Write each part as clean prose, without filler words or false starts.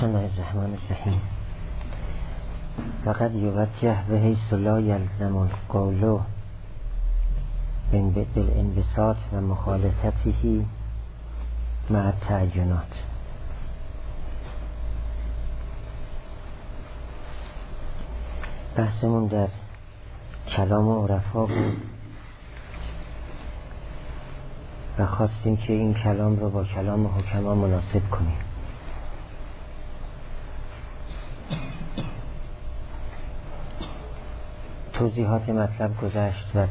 بسم الله الرحمن الرحیم. فقط یوجه به حیث لا یلزم القول بالانبساط و مخالطته مع التعینات. بحثمون در کلام عرفا بود و خواستیم که این کلام رو با کلام حکما مناسب کنیم. توضیحات مطلب گذشت و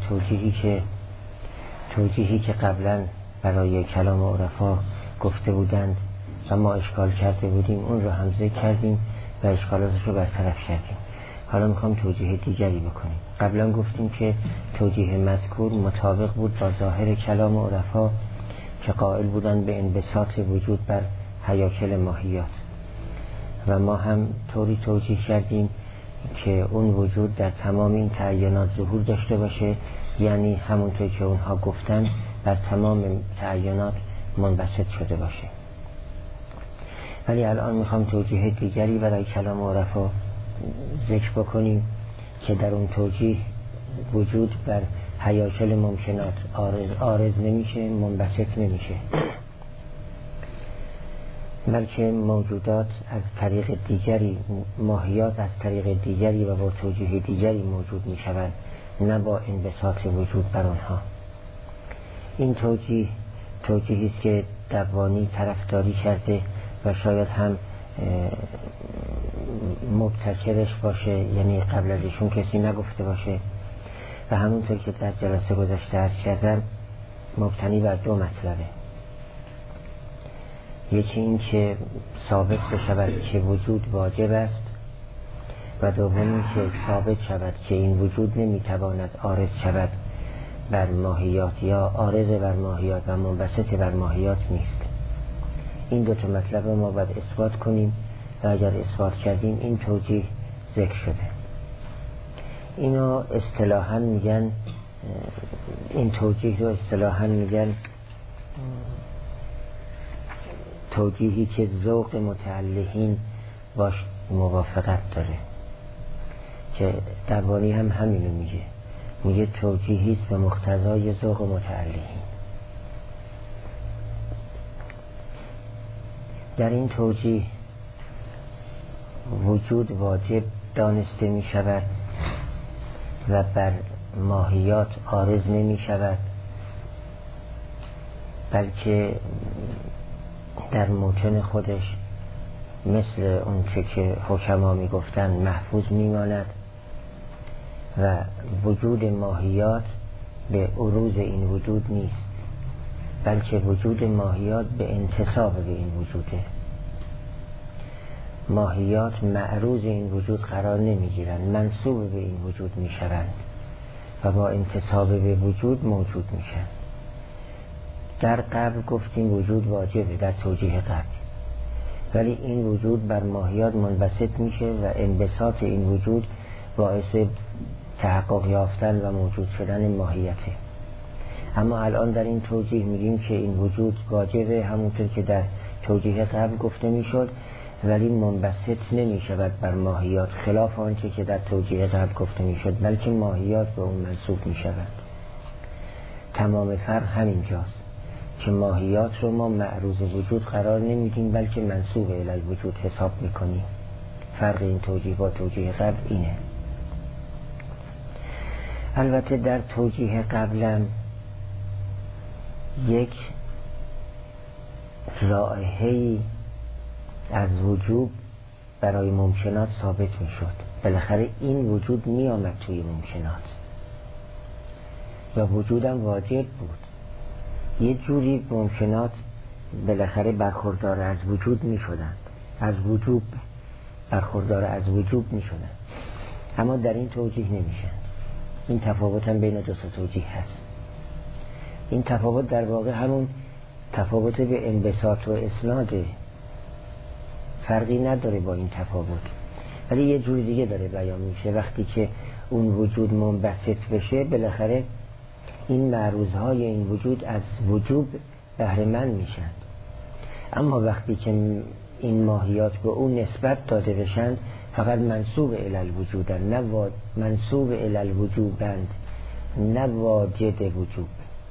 توجیهی که قبلا برای کلام عرفا گفته بودند و ما اشکال کرده بودیم اون رو هم ذکر کردیم و اشکالاتش رو برطرف کردیم. حالا میخوام توجیه دیگری بکنیم. قبلا گفتیم که توجیه مذکور مطابق بود با ظاهر کلام عرفا که قائل بودند به انبساط وجود بر هیاکل ماهیات و ما هم طوری توجیه کردیم که اون وجود در تمام این تعینات ظهور داشته باشه، یعنی همونطور که اونها گفتن بر تمام تعینات منبسط شده باشه. ولی الان میخوام توجیه دیگری برای کلام عرفا ذکر بکنیم که در اون توجیه وجود بر هیاکل ممکنات عارض نمیشه، منبسط نمیشه، بلکه موجودات از طریق دیگری، ماهیات از طریق دیگری و با توجیه دیگری موجود می شوند، نه با انبساط وجود بر آنها. این توجیهی است که دبانی طرفداری کرده و شاید هم مبتکرش باشه، یعنی قبل از ایشون کسی نگفته باشه و همونطور که در جلسه گذشته عرض کردم مبتنی بر دو مطلبه. یکی این که ثابت بشود که وجود واجب است و دومی که ثابت شود که این وجود نمیتواند عارض شود بر ماهیات یا عارض بر ماهیات و منبسط بر ماهیات نیست. این دو تا مطلب رو ما باید اثبات کنیم و اگر اثبات کردیم این توجیه ذکر شده. اینا اصطلاحاً میگن، این توجیه رو اصطلاحاً میگن توجیهی که ذوق متعلقین باش موافقت داره، که درباره هم همینو میگه توجیهی است به مقتضای ذوق متعلقین. در این توجیه وجود واجب دانسته می شود و بر ماهیات عارض نمی شود، بلکه در موطن خودش مثل اون که حکما می گفتن محفوظ می ماند و وجود ماهیات به عروض این وجود نیست، بلکه وجود ماهیات به انتساب به این وجوده. ماهیات معروض این وجود قرار نمی گیرند، منسوب به این وجود می شوند و با انتساب به وجود موجود می شوند. در قبل گفتیم وجود واجبه در توجیه قبل، ولی این وجود بر ماهیات منبسط میشه و انبساط این وجود باعث تحقق یافتن و موجود شدن ماهیته. اما الان در این توجیه میگیم که این وجود واجبه همونطور که در توجیه قبل گفته میشد، ولی منبسط نمیشود بر ماهیات، خلاف آنچه که در توجیه قبل گفته میشد، بلکه ماهیات به اون منسوب میشود. تمام فرق همینجاست که ماهیات رو ما معروض وجود قرار نمیدیم، بلکه منسوب الی الوجود حساب میکنیم. فرق این توجیه با توجیه قبل اینه. البته در توجیه قبلم یک رائحه‌ای از وجوب برای ممکنات ثابت میشد. بالاخره این وجود میامد توی ممکنات و وجودم واجب بود. یه جوری ممکنات بالاخره برخوردار از وجود می شدند، از وجوب برخوردار از وجوب می شدند، اما در این توجیه نمیشن. این تفاوت هم بین دو توجیه هست. این تفاوت در واقع همون تفاوت به انبساط و اسناده، فرقی نداره با این تفاوت، ولی یه جوری دیگه داره بیان میشه. وقتی که اون وجود منبسط بشه بالاخره این معروضهای این وجود از وجوب بهره مند میشن، اما وقتی که این ماهیات به اون نسبت داده بشند فقط منسوب الی الوجودند، نه منسوب الی الوجوبند، نه واجد وجوب.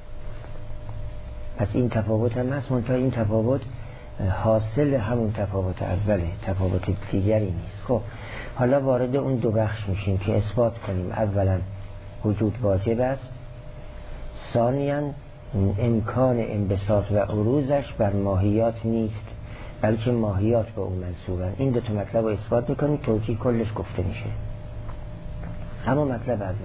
پس این تفاوت هم هست، منتها این تفاوت حاصل همون تفاوت اوله، تفاوت دیگری نیست. خب حالا وارد اون دو بخش میشیم که اثبات کنیم اولا وجود واجب است، ثانیاً امکان انبساط و عروضش بر ماهیات نیست بلکه ماهیات به اون منسوبن. این دو تا مطلب رو اثبات میکنیم، توجیه کلش گفته میشه. اما مطلب اول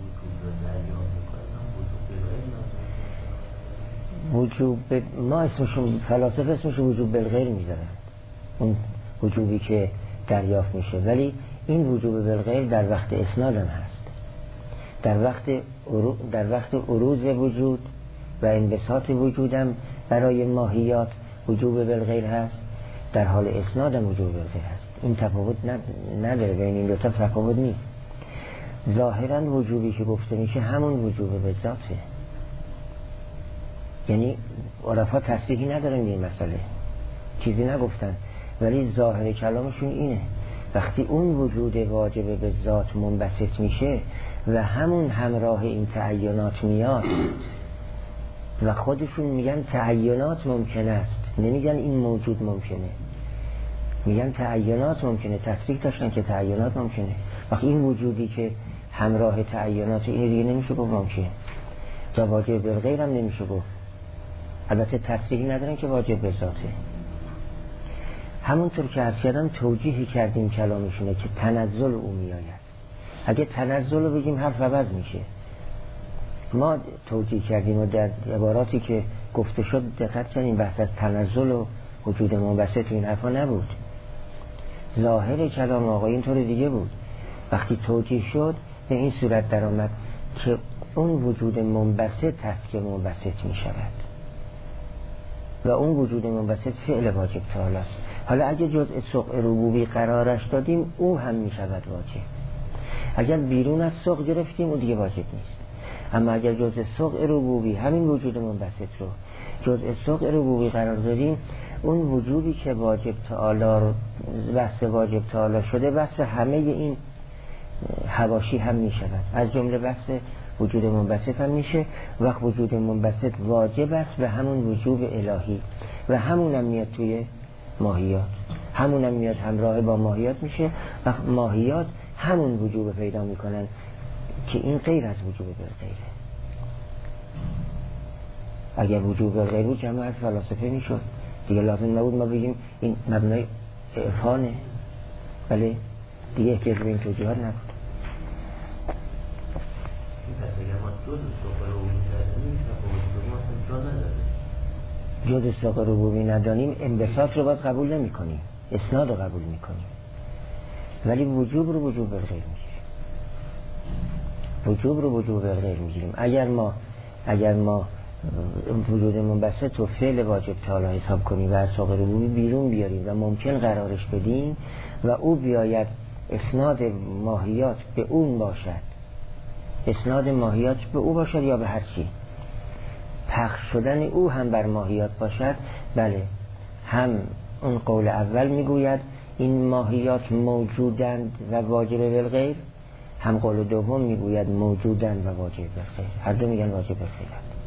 وجوب ما اسمشون فلاسفه اسمشون وجوب بالغیر میذارن، اون وجوبی که دریافت میشه، ولی این وجوب بالغیر در وقت اسناد هم هست. در وقت عروض وجود و انبساط وجودم برای ماهیات وجوب بالغیر هست، در حال اسناد هم وجوب بالغیر هست. این تفاوت نداره، بین این دو تا تفاوت نیست. ظاهرا وجوبی که گفته میشه همون وجوب به ذاته، یعنی عرفا تصریحی ندارن این مسئله، چیزی نگفتن، ولی ظاهر کلامشون اینه وقتی اون وجود واجب به ذات منبسط میشه و همون همراه این تعینات میاد و خودشون میگن تعینات ممکن است، نمیگن این موجود ممکنه، میگن تعینات ممکنه، تصریح داشتن که تعینات ممکنه. وقتی این وجودی که همراه تعینات این دیگه نمیشه گفت ممکنه و واجب بالغیر هم نمیشه گفت، البته تصریحی ندارن که واجب به ذاته. همونطور که عرض کردم توجیهی کردیم کلامشونه که تنزل او میآید. اگه تنزل رو بگیم حرف عوض میشه. ما توجیه کردیم و در عباراتی که گفته شد دقت کنیم بحث از تنزل و وجود منبسط این حرفا نبود، ظاهر کلام آقا اینطور دیگه بود. وقتی توجیه شد به این صورت در آمد که اون وجود منبسط هست که منبسط می شود و اون وجود منبسط فعل واجب تعالی است. حالا اگه جزء سوق ربوبی قرارش دادیم او هم می شود واجب، اگر بیرون از سوق گرفتیم او دیگه واجب نیست. اما اگر جزء سوق ربوبی همین وجود منبسط رو جزء سوق ربوبی قرار دادیم، اون وجودی که واجب تعالی بحث واجب تعالی شده بحث همه این حواشی هم می شود، از جمله بحث وجود منبسط هم میشه. وقت وجود منبسط واجب است به همون وجوب الهی و همون هم میاد توی ماهیات، همون هم میاد همراه با ماهیات میشه و ماهیات همون وجوب پیدا میکنن که این غیر از وجوب بالغیره. اگر وجوب بالغیر بود جمع از فلاسفه میشد دیگه، لازم نبود ما بگیم این مبنای عرفانه، ولی دیگه احتیاج به این توجیهات نبود. جز ساق ربوبی ندانیم انبساط رو باید قبول نمی کنیم، اسناد رو قبول می کنیم، ولی وجوب رو وجوب بالغیر میگیریم. وجوب رو وجوب بالغیر میگیریم. اگر ما وجود منبسط و فعل واجب تعالی حساب کنیم و از ساق ربوبی بیرون بیاریم و ممکن قرارش بدیم و او بیاید اسناد ماهیات به اون باشد، اسناد ماهیات به او باشد یا به هر چی، پخش شدن او هم بر ماهیات باشد، بله هم اون قول اول میگوید این ماهیات موجودند و واجب بالغیر، هم قول دوم میگوید موجودند و واجب بالغیر، هر دو میگن واجب بالغیر.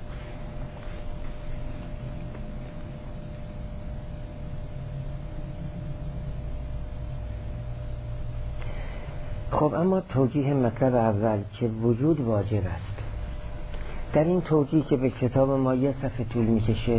خب اما توجیه مطلب اول که وجود واجب است، در این توجیه که به کتاب ما یه صفحه طول میکشه،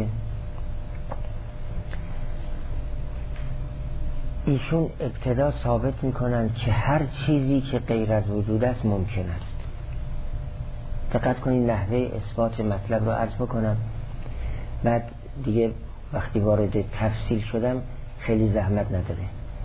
ایشون ابتدا ثابت میکنن که هر چیزی که غیر از وجود است ممکن است. دقت کنید نحوه اثبات مطلب رو عرض بکنم، بعد دیگه وقتی وارد تفصیل شدم خیلی زحمت نداره.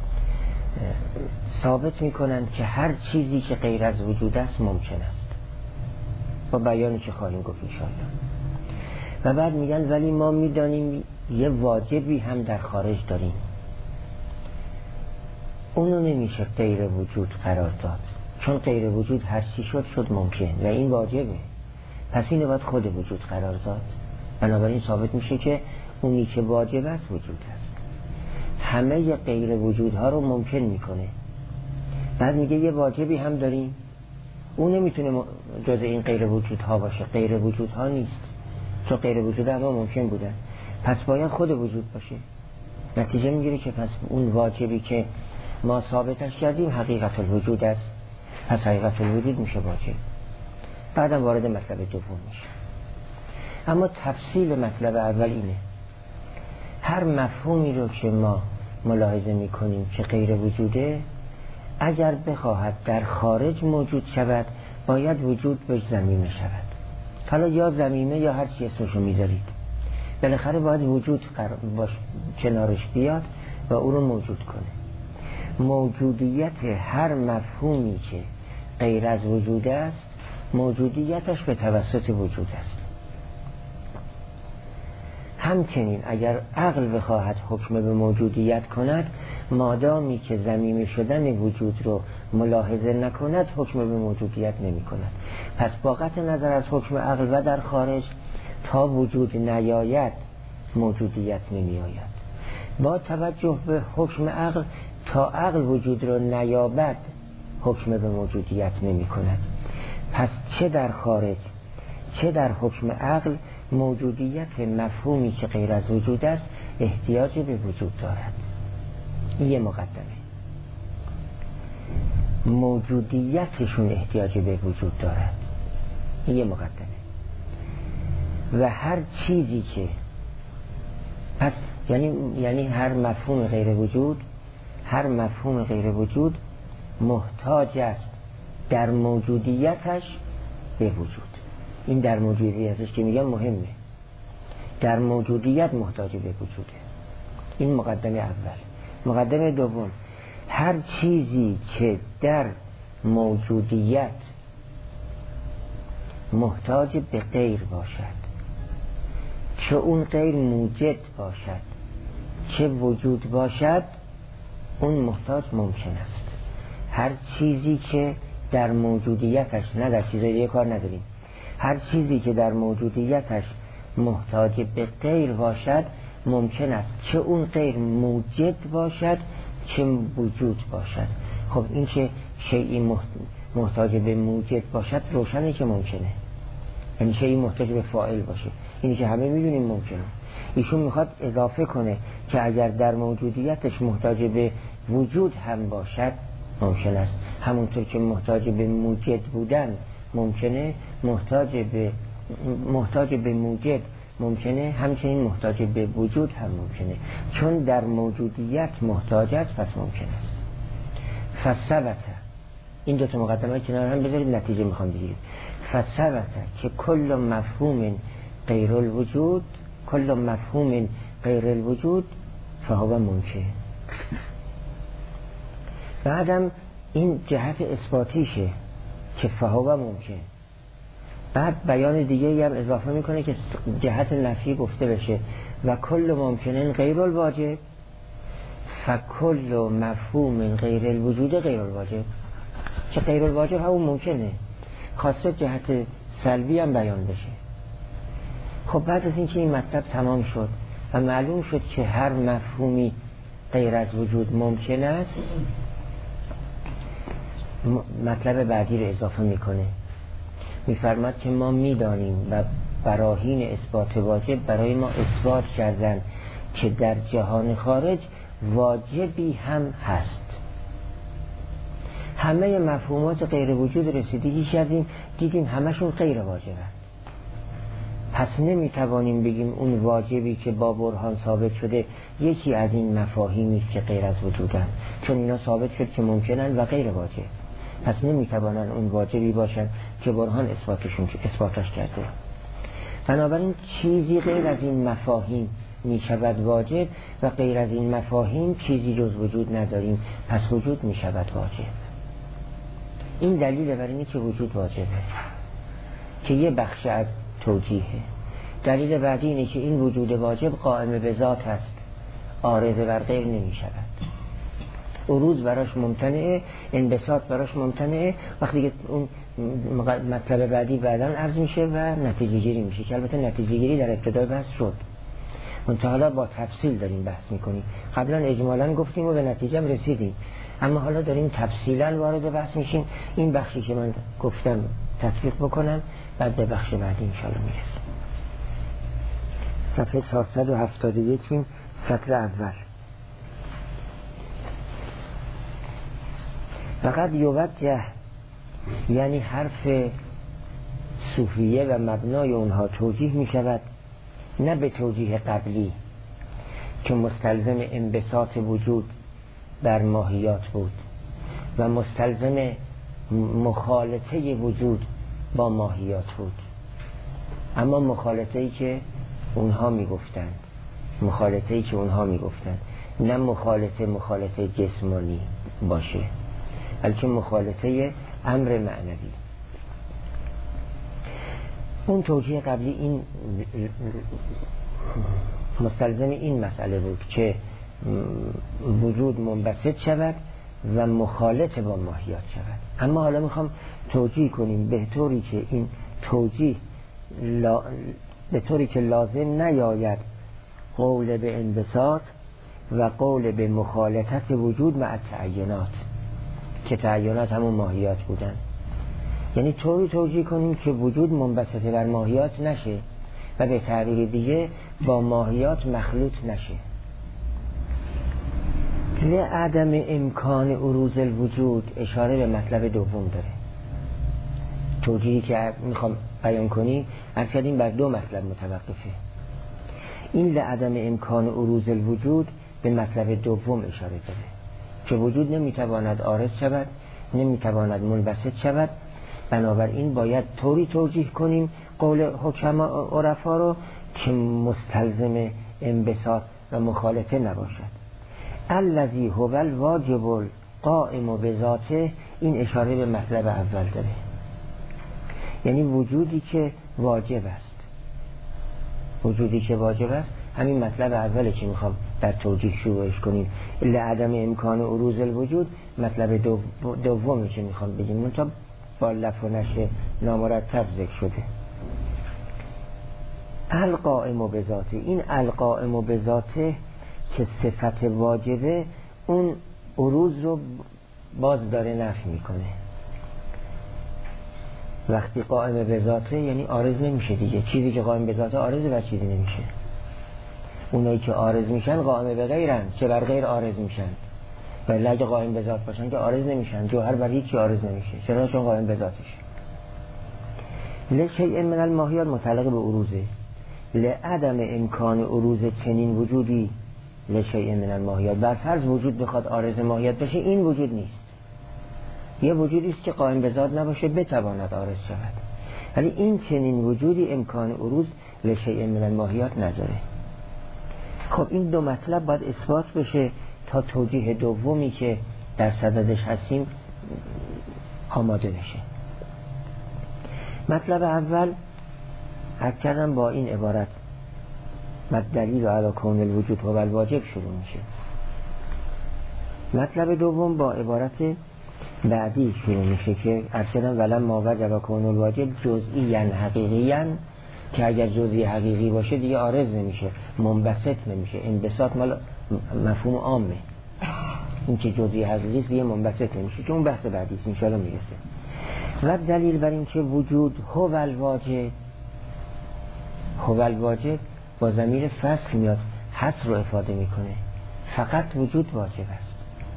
ثابت میکنن که هر چیزی که غیر از وجود است ممکن است، با بیانی که خواهیم گفت انشاءالله. و بعد میگن ولی ما میدانیم یه واجبی هم در خارج داریم، اونو نمیشه غیر وجود قرار داد، چون غیر وجود هر چی شد ممکن و این واجبه، پس اینو باید خود وجود قرار داد. بنابراین ثابت میشه که اونی که واجب است وجود است. همه غیر وجودها رو ممکن میکنه. بعد میگه یه واجبی هم داریم، اون نمیتونه جز این غیر وجودها باشه، غیر وجودها نیست، چون غیر وجود همه ممکن بودن، پس باید خود وجود باشه. نتیجه میگیره که پس اون واجبی که ما ثابتش کردیم حقیقت الوجود است، پس حقیقت الوجود میشه واجب. بعدم وارد مطلب دوم میشه. اما تفصیل مطلب اول اینه، هر مفهومی رو که ما ملاحظه میکنیم که غیر وجوده، اگر بخواهد در خارج موجود شود باید وجود بهش ضمیمه شود. حالا یا ضمیمه یا هر چی اسمشو میذارید، بالاخره باید وجود کنارش بیاد و او رو موجود کنه. موجودیت هر مفهومی که غیر از وجود است، موجودیتش به توسط وجود است. همچنین اگر عقل بخواهد حکم به موجودیت کند، مادامی که ضمیمه شدن وجود رو ملاحظه نکند حکم به موجودیت نمی کند. پس با قطع نظر از حکم عقل و در خارج، تا وجود نیاید موجودیت نمی آید. با توجه به حکم عقل، تا عقل وجود رو نیابد حکم به موجودیت نمی کند. پس چه در خارج چه در حکم عقل، موجودیت مفهومی که غیر از وجود است احتیاج به وجود دارد. این یه مقدمه. موجودیتشون احتیاج به وجود دارد، این یه مقدمه. و هر چیزی که پس یعنی هر مفهوم غیر وجود، هر مفهوم غیر وجود محتاج است در موجودیتش به وجود. این در موجودیتش که میگم مهمه، در موجودیت محتاج به وجوده. این مقدمه اول. مقدمه دوم، هر چیزی که در موجودیت محتاج به غیر باشد، چه اون غیر موجد باشد چه وجود باشد، اون محتاج ممکن است. هر چیزی که در موجودیتش، نه در چیزای دیگه کار نداریم، هر چیزی که در موجودیتش محتاج به غیر باشد ممکن است، چه اون غیر موجد باشد چه وجود باشد. خب این که شیئی محتاج به موجد باشد روشنه که ممکنه، یعنی شیئی محتاج به فاعل باشه، اینی که همه میدونیم ممکنه. ایشون میخواد اضافه کنه که اگر در موجودیتش محتاج به وجود هم باشد ممکن است. همونطور که محتاج به موجد بودن ممکنه، محتاج به موجد ممکنه، همچنین محتاج به وجود هم ممکنه. چون در موجودیت محتاج است پس ممکن است. فثبت، این دو تا مقدمه کنار هم بذارید، نتیجه میخوام بگیرید. فثبت که کل مفهوم غیر الوجود، کل مفهوم غیر الوجود فهو ممکن. بعدم این جهت اثباتیشه که فهو ممکن. بعد بیان دیگه هم اضافه میکنه که جهت نفی گفته بشه و کل ممکنن غیر الواجب، فکل مفهوم غیر الوجود غیر الواجب. که غیر الواجب همون ممکنه، خواسته جهت سلبی هم بیان بشه. خب بعد از اینکه این مطلب تمام شد و معلوم شد که هر مفهومی غیر از وجود ممکن است، مطلب بعدی رو اضافه میکنه. میفرماد که ما میدانیم و براهین اثبات واجب برای ما اثبات کردن که در جهان خارج واجبی هم هست. همه مفهومات غیر وجود رسیدگی کردیم، دیدیم همشون غیر واجب هست. پس نمیتوانیم بگیم اون واجبی که با برهان ثابت شده یکی از این مفاهیمی است که غیر از وجودن، چون اینا ثابت شد که ممکنن و غیر واجب. پس نمیتوانن اون واجبی باشن که برهان اثباتش کرده. بنابراین چیزی غیر از این مفاهیم میشود واجب و غیر از این مفاهیم چیزی جز وجود نداریم، پس وجود میشود واجب. این دلیل بر اینه که وجود واجبه، که یه بخش از توجیهه. دلیل بعدی اینه که این وجود واجب قائم به ذات است، عارض بر غیر نمی شود. عروض براش ممتنعه، انبساط براش ممتنعه. وقتی که اون مطلب بعدی بعداً عرض میشه و نتیجه گیری میشه، که البته نتیجه گیری در ابتدای بحث شد. منتها حالا با تفصیل داریم بحث میکنیم. قبلا اجمالا گفتیم و به نتیجه رسیدیم، اما حالا داریم تفصیلا وارد بحث میشیم. این بخشی که من گفتم تطبیق بکنم، بعد به بخش بعدی انشاءالله میرسیم. صفحه 471 سطر اول. فقط یوجه، یعنی حرف صوفیه و مبنای اونها توجیه می شود، نه به توجیه قبلی که مستلزم انبساط وجود بر ماهیات بود و مستلزم مخالطه وجود با ماهیات بود، اما مخالطه‌ای که اونها میگفتند، نه مخالطه جسمانی باشه، بلکه مخالطه امر معنوی. اون توجیه قبلی این مستلزم این مسئله بود که وجود منبسط شود و مخالط با ماهیات شود. اما حالا میخوام توجیه کنیم به طوری که این توجیه به طوری که لازم نیاید قول به انبساط و قول به مخالطت وجود مع تعینات، که تعینات همون ماهیات بودن. یعنی طوری توجیه کنیم که وجود منبسط بر ماهیات نشه و به تعبیر دیگه با ماهیات مخلوط نشه. لعدم امکان عروض الوجود اشاره به مطلب دوم داره. توجیهی که میخوام بیان کنیم اکثرین بر دو مطلب متوقفه. این لعدم امکان عروض الوجود به مطلب دوم اشاره داره که وجود نمیتواند عارض شود، نمیتواند منبسط شود. بنابراین باید طوری توجیه کنیم قول حکما عرفا رو که مستلزم انبساط و مخالطه نباشد. الذی هو الواجب القائم بذاته، این اشاره به مطلب اول داره، یعنی وجودی که واجب است. همین مطلب اوله که میخوام در توجیه شروعش کنیم. لعدم امکان عروض الوجود مطلب دومی که میخوام بگیم، منتها با لف و نشر نامرتب ذکر شده. القائم بذاته، این القائم بذاته که صفت واجبه، اون عروض رو باز داره نفی میکنه. وقتی قائم بذاته یعنی عارض نمیشه دیگه. چیزی که قائم بذاته عارضه و چیزی نمیشه. اونایی که عارض میشن قائم به غیرن، چه بر غیر عارض میشن. ولی اگه قائم به ذات باشن که عارض نمیشن. جوهر بر هیچی عارض نمیشه. چرا؟ چون قائم به ذاتشه. لشیء من الماهیات متعلق به عروضه. لعدم امکان عروض چنین وجودی لشیء من الماهیات، بر فرض وجود بخواد عارض ماهیات بشه، این وجود نیست. یه وجودی است که قائم به ذات نباشه بتواند عارض شود، ولی این چنین وجودی امکان عروض لشیء من الماهیات نداره. خب این دو مطلب باید اثبات بشه تا توجیه دومی که در صددش هستیم آماده بشه. مطلب اول عرض کردم با این عبارت دلیل علی کون الوجود هو الواجب شروع میشه. مطلب دوم با عبارت بعدی شروع میشه که عرض کردم ولما وجب کون الواجب جزئیاً حقیقیاً، که اگر جزئی حقیقی باشه دیگه عارض نمیشه، منبسط نمیشه. انبساط مال مفهوم عامه، این که جزئی حقیقی است دیگه منبسط نمیشه، که اون بحث بعدی است ان شاء الله میرسه. و دلیل بر این که وجود هو الواجب با ضمیر فصل میاد، حصر رو افاده میکنه. فقط وجود واجب است،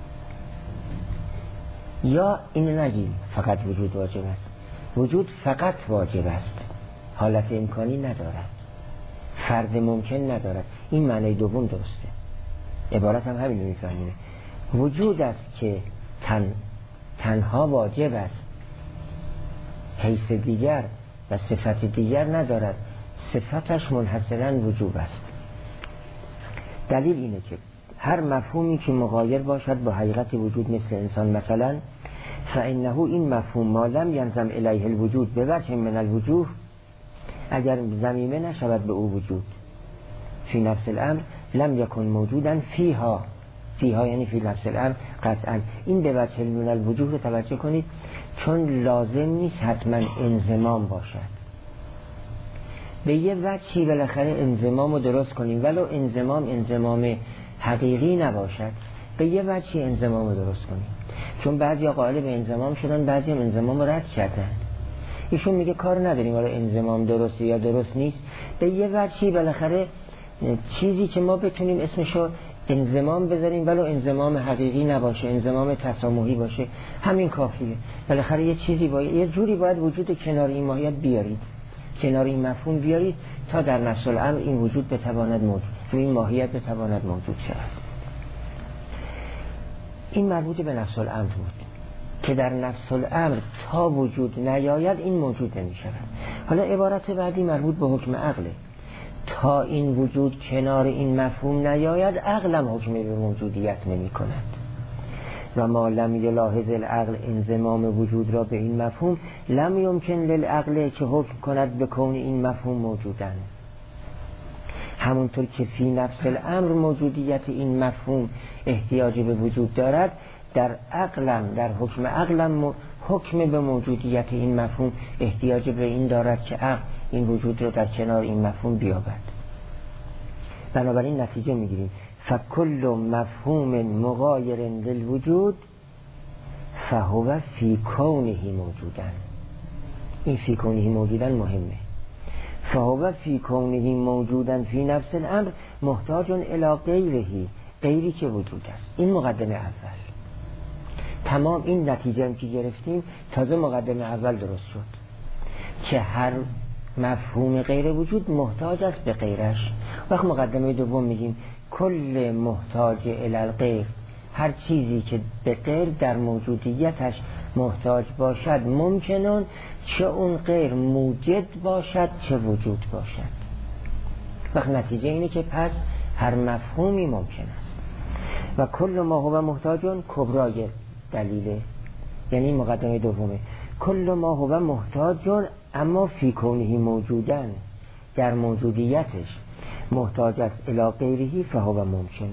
یا این نگیم فقط وجود واجب است. وجود فقط واجب است، حالت امکانی ندارد، فرد ممکن ندارد. این معنی دوم درسته. عبارت هم همین رو میفهمونه. وجود است که تنها واجب است، حیث دیگر و صفت دیگر ندارد، صفتش منحصراً وجوب است. دلیل اینه که هر مفهومی که مغایر باشد با حقیقت وجود، مثل انسان مثلا، فانه این مفهوم ما لم ینظم الیه الوجود به وجه من الوجوه، اگر ضمیمه نشود به او وجود، فی نفس الامر لم یکن موجودا فیها یعنی فی نفس الامر قطعا. این به وجه من الوجوه رو توجه کنید، چون لازم نیست حتما انضمام باشد. به یه وجهی بالاخره انضمام رو درست کنیم، ولو انضمام حقیقی نباشد، به یه وجهی انضمام رو درست کنیم. چون بعضی قائل به انضمام شدن، بعضی هم انضمام رو رد کردن. ایشون میگه کار نداریم حالا انضمام درسته یا درست نیست، به یه وجهی بالاخره چیزی که ما بتونیم اسمشو انضمام بذاریم ولو انضمام حقیقی نباشه، انضمام تسامحی باشه، همین کافیه. بالاخره یه چیزی یه جوری باید وجود کنار این ماهیت بیارید، کنار این مفهوم بیارید تا در نفس الامر این وجود بتواند موجود، تو این ماهیت بتواند موجود شود. این مربوط به نفس الامر بود که در نفس الامر تا وجود نیاید این موجود نمی شود. حالا عبارت بعدی مربوط به حکم عقله. تا این وجود کنار این مفهوم نیاید عقلم حکم به موجودیت نمی کند. و ما لم یلاحظ العقل انضمام وجود را به این مفهوم لم یمکن للعقل که حکم کند به کون این مفهوم موجودن. همونطور که فی نفس الامر موجودیت این مفهوم احتیاج به وجود دارد، در عقلم، در حکم عقلم حکم به موجودیت این مفهوم احتیاج به این دارد که عقل این وجود را در کنار این مفهوم بیابد. بنابراین نتیجه میگیریم فکل مفهوم مغایر للوجود فهو فی کونه موجودن. این فی کونه موجودن مهمه. فهو فی کونه موجودن فی نفس الامر محتاج الی غیره، غیری که وجود است. این مقدمه اول. تمام این نتیجه هم که گرفتیم تازه مقدمه اول درست شد که هر مفهوم غیر وجود محتاج است به غیرش. وقت مقدمه دوم میگیم کل محتاج الی الغیر، هر چیزی که به غیر در موجودیتش محتاج باشد ممکنون چه اون غیر موجد باشد چه وجود باشد. وقت نتیجه اینه که پس هر مفهومی ممکن است. و کل ما هو محتاجون کبرای دلیله، یعنی مقدمه دومه کل ما هو محتاجون اما فی کونه موجودن، در موجودیتش محتاج است الی غیره فهو ممکن،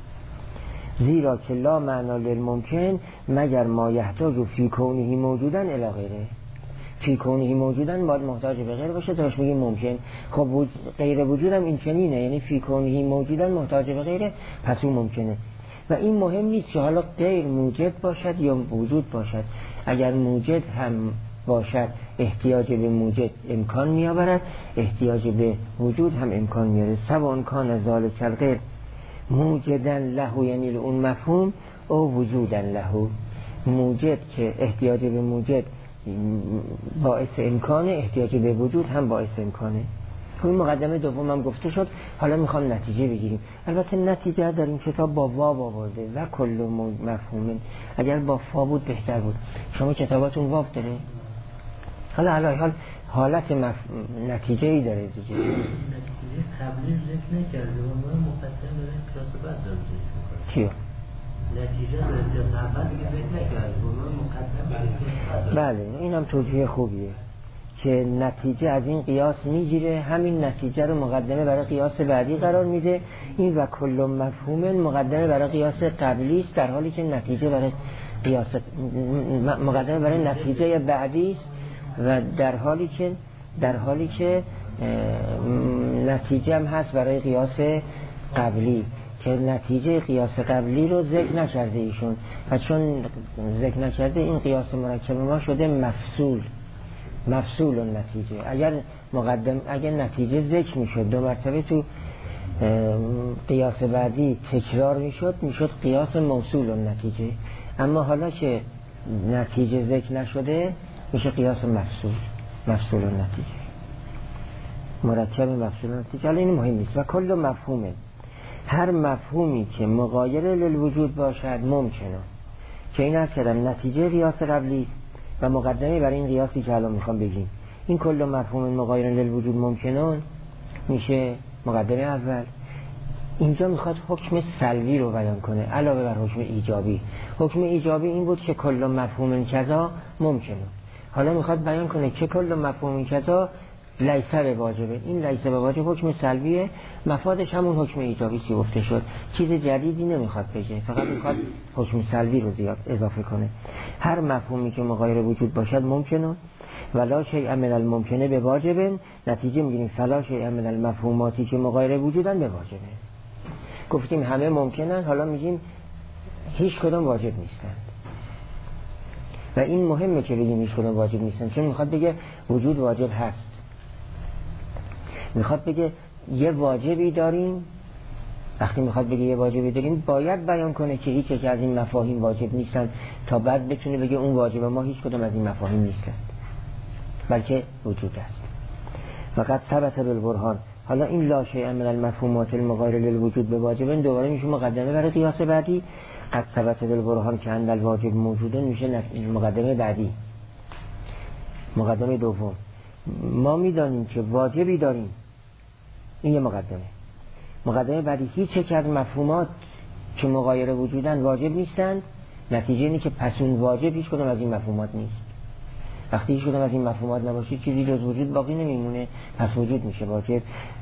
زیرا که لا معنا للممکن مگر ما یحتاج فی کونه موجودن الی غیره. فی کونه موجودن باید محتاج به غیر باشه تاش میگیم ممکن. خب غیر وجودم این چنینه، یعنی فی کونه موجودن محتاج به غیره پس اون ممکنه. و این مهم نیست که حالا غیر موجد باشد یا وجود باشد، اگر موجد هم باشد احتیاج به موجد امکان میآورد، احتیاج به وجود هم امکان میاره. سواء کان ذلک الغیر موجدن له، یعنی اون مفهوم، او وجودن له، موجد که احتیاج به موجد باعث امکانه، احتیاج به وجود هم باعث امکانه. این مقدمه دوم هم گفته شد. حالا میخوام نتیجه بگیریم. البته نتیجه در این کتاب با واو آورده و کل مفهوم، اگر با فا بود بهتر بود. شما کتاباتون واو داره؟ حالا علی حال حالت نتیجه ای داره دیگه. نتیجه قبلی ذکر نکرده و ما مقدمه داره کلاس بعد داره ذکر میکنه. کیو؟ نتیجه داره که اول دیگه ذکر نکرده و ما مقدمه داره. بله اینم توجیه خوبیه که نتیجه از این قیاس میگیره، همین نتیجه رو مقدمه برای قیاس بعدی قرار میده. این و کل مفهوم مقدمه برای قیاس قبلی است، در حالی که نتیجه برای قیاس مقدمه برای نتیجه بعدی است و در حالی که نتیجه هم هست برای قیاس قبلی که نتیجه قیاس قبلی رو ذکر نکرده ایشون و چون ذکر نکرده این قیاس مرکب ما شده مفصول نتیجه. اگر نتیجه ذکر میشد دو مرتبه تو قیاس بعدی تکرار میشد قیاس موصول نتیجه، اما حالا که نتیجه ذکر نشده میشه قیاس مفصول نتیجه، مرکب مفصول نتیجه. حالا این مهم نیست. و کل مفهومه، هر مفهومی که مغایر للوجود باشد ممکنه، که این است کردم نتیجه قیاس قبلی و مقدمه برای این قیاسی که الان میخوام بگیم. این کل مفهوم مغایر للوجود ممکنه میشه مقدمه اول. اینجا میخواد حکم سلبی رو بیان کنه علاوه بر حکم ایجابی. حکم ایجابی این بود که کل مفهوم کذا ممکنه. حالا میخواد بیان کنه که کل مفهوم کذا لیس به واجبه. این لیس به واجب حکم سلبیه، مفادش همون حکم ایجابی که گفته شد، چیز جدیدی نمیخواد بگه، فقط میخواد حکم سلبی رو زیاد اضافه کنه. هر مفهومی که مغایر وجود باشد ممکنه ولا شیء من الممکنه به واجب، نتیجه میگیریم فلا شیء من المفهوماتی که مغایر وجودن به واجبه. گفتیم همه ممکنن، حالا میگیم هیچ کدام واجب نیستند. و این مهمه که بگیم هیچ کدام واجب نیستن، چون میخواد بگه وجود واجب هست. میخواد بگه یه واجبی داریم. وقتی میخواد بگه یه واجبی داریم باید بیان کنه که هیچ یک از این مفاهیم واجب نیستن تا بعد بتونه بگه اون واجب. ما هیچ کدام از این مفاهیم نیستن بلکه وجود است. فقط ثبت بالبرهان. حالا این لا شیء من المفهومات المغایر للوجود به واجب دوباره میشه مقدمه برای قیاس بعدی. قد ثبت بالبرهان که اندل واجب موجوده میشه مقدمه بعدی. مقدمه دوم ما میدانیم که واجبی داریم، این یه مقدمه. مقدمه بعدی هیچ یک از مفهومات که مغایر وجودن واجب نیستند، نتیجه اینه که پس اون واجب هیچ کدام از این مفهومات نیست. وقتی هیچ کدام از این مفهومات نباشه چیزی جز وجود باقی نمیمونه، پس وجود میشه واجب.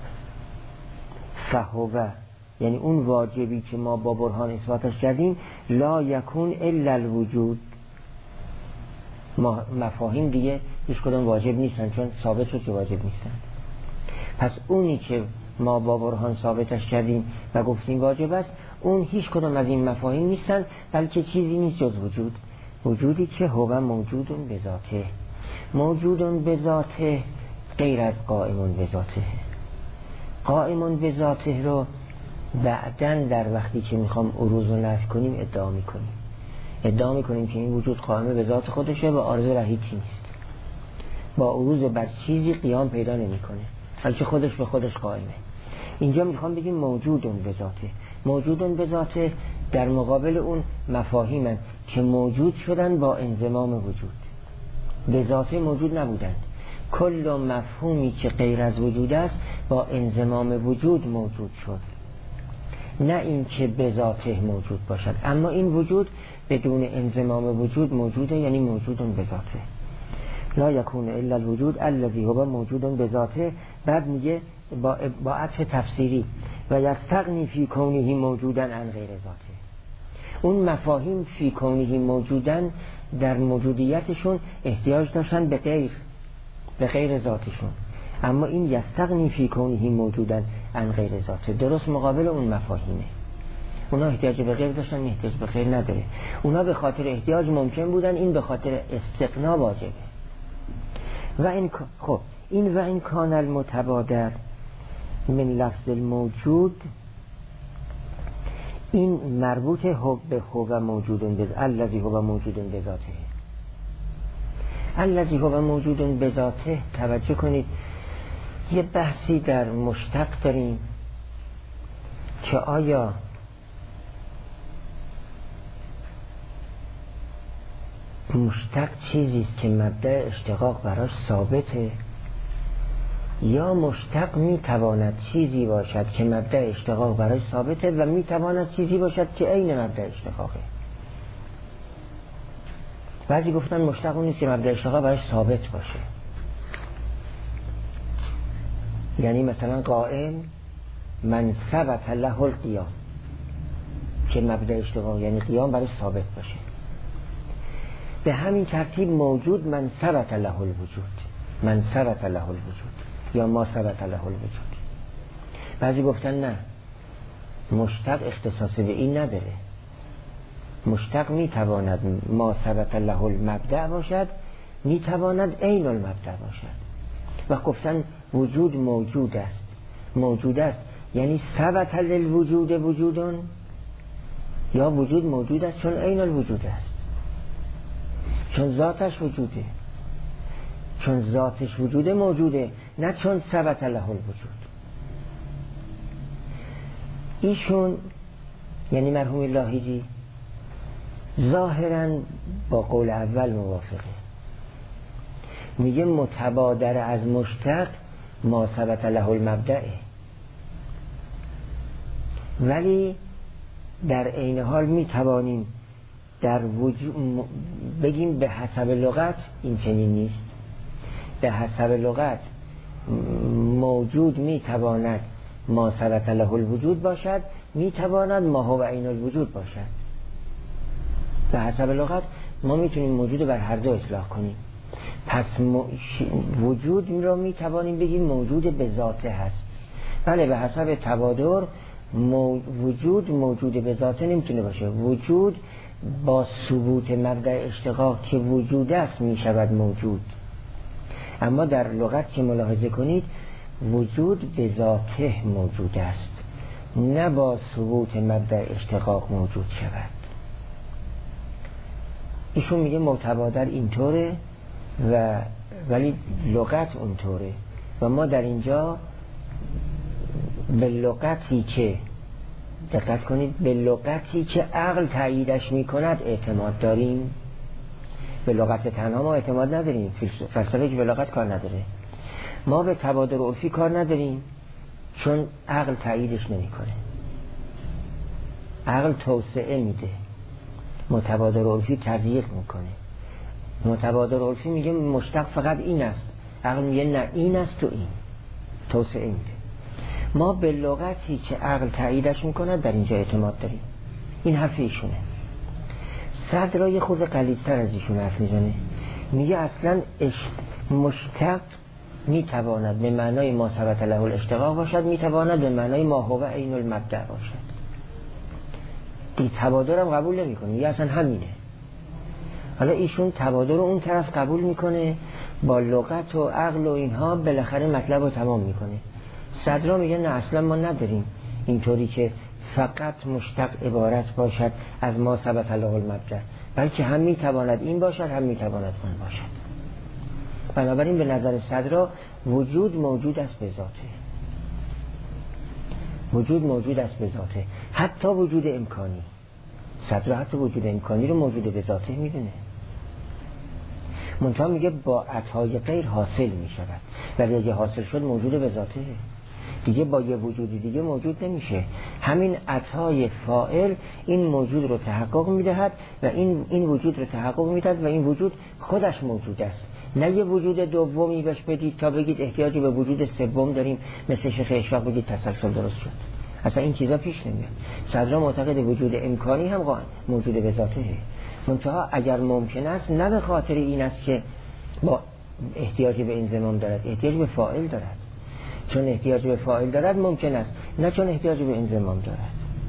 فهوه یعنی اون واجبی که ما با برهان اثباتش کردیم لا یکون الا الوجود. مفاهیم دیگه هیچ کدام واجب نیستن چون ثابت شد که واجب نیستن. پس اونی که ما با برهان ثابتش کردیم و گفتیم واجب است، اون هیچ کدام از این مفاهیم نیستن بلکه چیزی نیست جز وجود. وجودی که هو موجودون به ذاته. موجودون به ذاته غیر از قائمون به ذاته. قائمون به ذاته رو بعدن در وقتی که میخوام عروض و نفی کنیم ادعا میکنیم که این وجود قائم به ذات خودشه و عارض و هیچی نیست. با عروض بر چیزی قیام پیدا نمیکنه بلکه خودش به خودش قائمه. اینجا میخوام بگیم موجودون به ذاته. موجودون به ذاته در مقابل اون مفاهیمن که موجود شدن با انضمام وجود، به ذاته موجود نبودند. کل مفهومی که غیر از وجود است با انضمام وجود موجود شد، نه این که به ذاته موجود باشد. اما این وجود بدون انضمام وجود موجوده، یعنی موجودون به ذاته. لا یکون الا الوجود الذی هو موجودون به ذاته. بعد میگه با عطف تفسیری و یستغنی فی کونه موجودن عن غیر ذاته. اون مفاهیم فی کونه موجودن در موجودیتشون احتیاج داشتن به غیر ذاتشون، اما این یستغنی فی کونه موجودن عن غیر ذاته درست مقابل اون مفاهیمه. اونا احتیاج به غیر داشتن، احتیاج به غیر نداره. اونا به خاطر احتیاج ممکن بودن، این به خاطر استغنا واجبه. و این کان المتبادر من لفظ الموجود، این مربوط به هو موجودن به الذی هو موجودن به ذاته. الذی هو موجودن به ذاته، توجه کنید یه بحثی در مشتق داریم که آیا مشتق چیزی است که مبدأ اشتقاق براش ثابته، یا مشتق میتواند چیزی باشد که مبدأ اشتقاق براش ثابته و میتواند چیزی باشد که عین مبدأ اشتقاقه. بعضی گفتن مشتق اون نیست که مبدأ اشتقاق براش ثابت باشه، یعنی مثلا قائم من ثبت له القیام که مبدأ اشتقاق یعنی قیام براش ثابت باشه. به همین ترتیب موجود من ثبت له الوجود، من ثبت له الوجود یا ما ثبت له الوجود. بعضی گفتن نه، مشتق اختصاص به این نداره. مشتق میتواند ما ثبت له المبدأ باشد، میتواند عین المبدأ باشد. و گفتن وجود موجود است. موجود است یعنی ثبت للوجود وجودون، یا وجود موجود است چون عین الوجود است، چون ذاتش وجوده، چون ذاتش وجوده موجوده، نه چون ثبت له الوجود. ایشون یعنی مرحوم لاهیجی ظاهراً با قول اول موافقه. میگه متبادر از مشتق ما ثبت له المبدأ، ولی در عین حال میتوانیم در وجود بگیم به حسب لغت این چنین نیست. به حسب لغت موجود میتواند ما ثبت له الوجود باشد، میتواند ما هو عین الوجود باشد. به حسب لغت ما میتونیم موجود بر هر دو اطلاق کنیم. پس وجود را می توانیم بگیم موجود به ذاته هست. بله به حسب تبادر وجود موجود به ذاته نمیتونه باشه. وجود با ثبوت مبدأ اشتقاق که وجود است می شود موجود. اما در لغت که ملاحظه کنید وجود به ذاته موجود است، نه با ثبوت مبدأ اشتقاق موجود شود. ایشون میگه متبادر اینطوره ولی لغت اونطوره و ما در اینجا به لغتی که دقت کنید به لغتی که عقل تاییدش میکند اعتماد داریم. به لغت تنها ما اعتماد نداریم، فلسفه که به لغت کار نداره. ما به تبادر عرفی کار نداریم چون عقل تاییدش نمیکنه. عقل توسعه میده، متبادر عرفی تضییق میکنه. متبادر عرفی میگه مشتق فقط این است، عقل میگه نه این است و این، توسعه میده. ما به لغتی که عقل تاییدش میکنه در اینجا اعتماد داریم. این حرف ایشونه. صدر یه خورده غلیظ‌تر از ایشون حرف میزنه، میگه اصلا مشتق میتواند به معنای ما ثبت له الاشتقاق باشد، میتواند به معنای ما هو عین المبدأ باشد. این تبادر هم قبول نمیکنه، یه اصلا همینه. حالا ایشون تبادر رو اون طرف قبول میکنه، با لغت و عقل و اینها بالاخره مطلب رو تمام میکنه. صدرا میگه نه اصلا ما نداریم اینطوری که فقط مشتق عبارت باشد از ما ثبت له المبدأ، بلکه هم میتواند این باشد هم میتواند اون باشد. بنابراین به نظر صدرا وجود موجود است به ذاته. وجود موجود است به ذاته، حتی وجود امکانی. صدرا حتی وجود امکانی رو موجود به ذاته میدونه. منتها میگه با عطای غیر حاصل میشود، ولی اگه حاصل شد موجود به ذاته دیگه با یه وجودی دیگه موجود نمیشه. همین عطای فاعل این موجود رو تحقق میدهد و این وجود رو تحقق میدهد و این وجود خودش موجود است. نه یه وجود دومی بهش بدید تا بگید احتیاجی به وجود سوم داریم، مثل شیخ اشراق بگید تسلسل درست شد. اصلا این چیزا پیش نمیاد. صدرا معتقد وجود امکانی هم موجود به ذاته. منتها اگر ممکن است نه به خاطر این است که با احتیاجی به انضمام دارد، احتیاج به فاعل دارد. چون احتیاج به فاعل دارد ممکن است، نه چون احتیاج به انضمام دارد.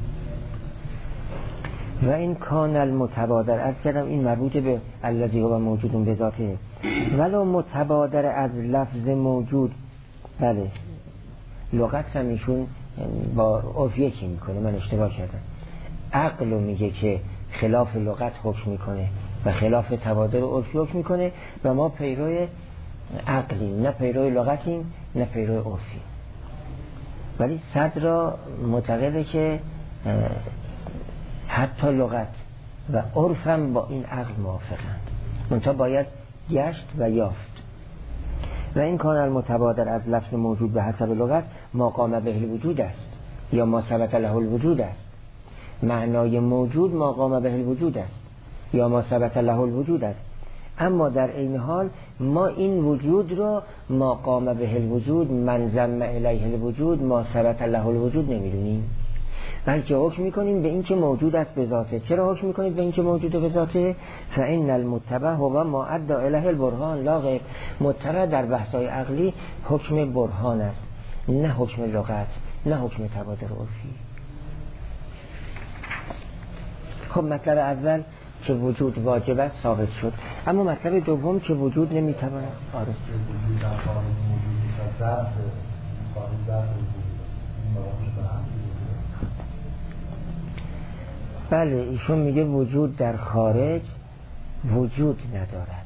و این کان المتبادر، از کردم این مربوط به الذی هو موجود به ذاته، ولو متبادر از لفظ موجود. بله لغت هم ایشون با عرف یکی میکنه، من اشتباه کردم. عقل میگه که خلاف لغت حکم میکنه و خلاف تبادر عرفی حکم میکنه و ما پیروی عقلیم، نه پیروی لغتیم نه پیروی عرفی. ولی صدرا معتقده که حتی لغت و عرف هم با این عقل موافقند، منتها باید گشت و یافت. و این کان المتبادر از لفظ موجود به حسب لغت ما قام به الوجود است یا ما ثبت له الوجود است. معنای موجود ما قام به الوجود است یا ما ثبت له الوجود است. اما در این حال ما این وجود را ما قام به الوجود من ضم الیه الوجود ما ثبت له الوجود نمیدونیم، بلکه حکم میکنیم به این که موجود است به ذاته. چرا حکم میکنید به این که موجود به ذاته؟ فإن المتبع هو ما ادى الیه البرهان لا غیر. متبع در بحث‌های عقلی حکم برهان است، نه حکم لغت، نه حکم تبادر عرفی. خب مطلب اول که وجود واجب است ثابت شد، اما مطلب دوم که وجود نمیتواند. آره وجود در خارج موجود ظرف خارج بله ایشون میگه وجود در خارج وجود ندارد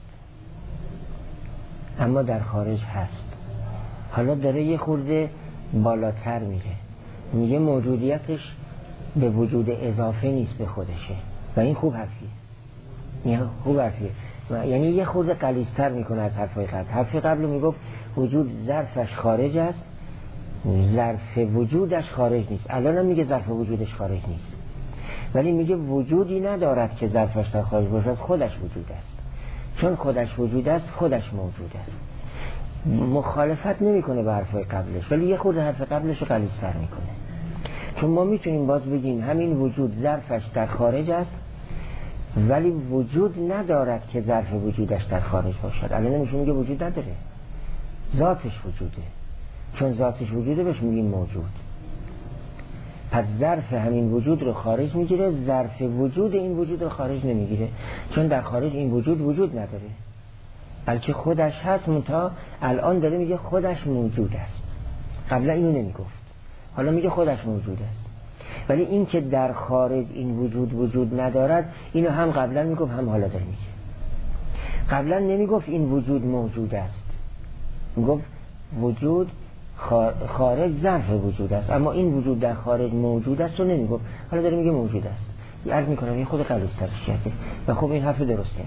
اما در خارج هست. حالا داره یه خورده بالاتر میگه موجودیتش به وجود اضافه نیست به خودشه و این خوب حرفیه. یعنی یه خورده غلیظ‌تر میکنه از حرفای قبل. حرفای قبل میگفت وجود ظرفش خارج است، ظرف وجودش خارج نیست. الان هم میگه ظرف وجودش خارج نیست، ولی میگه وجودی ندارد که ظرفش در خارج باشد، خودش وجود است. چون خودش وجود است خودش موجود است. مخالفت نمیکنه با حرفای قبلش، ولی یه خورده حرف قبلش رو غلیظ‌تر میکنه. چون ما میتونیم باز بگیم همین وجود ظرفش در خارج است ولی وجود ندارد که ظرف وجودش در خارج باشد. الان نمیشه میگه وجود نداره، ذاتش وجوده، چون ذاتش وجوده بهش میگیم موجود. پس ظرف همین وجود رو خارج میگیره، ظرف وجود این وجود رو خارج نمیگیره، چون در خارج این وجود نداره، بلکه خودش هست. منتها الان داره میگه خودش موجود است. قبلا اینو نمیگفت، حالا میگه خودش موجود است. ولی این که در خارج این وجود ندارد، اینو هم قبلا میگفت هم حالا داره میگه. قبلا نمیگفت این وجود موجود است، میگفت وجود خارج ظرف وجود است، اما این وجود در خارج موجود است رو نمیگفت، حالا داره میگه موجود است. عرض میکنم این خود غلیظ‌ترش کرده و خب این حرف درسته،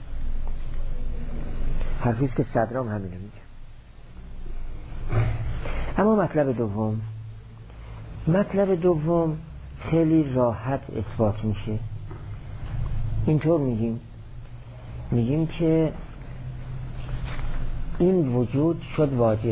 حرفیست که صدرام همینو میگه. اما مطلب دوم خیلی راحت اثبات میشه. اینطور میگیم که این وجود شد